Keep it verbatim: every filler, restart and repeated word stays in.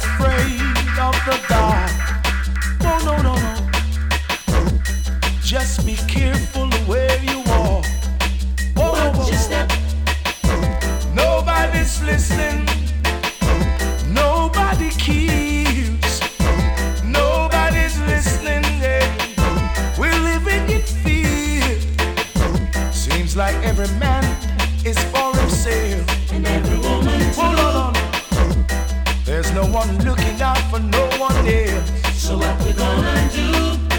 afraid of the dark. No, no, no, no. Just be careful where you walk. Whoa, whoa, whoa. Just that. Nobody's listening. Nobody keeps. Nobody's listening. Yeah. We're living in fear. Seems like every man is for himself. And every woman too. Hold on. There's no one looking out for no one else. So what we gonna do?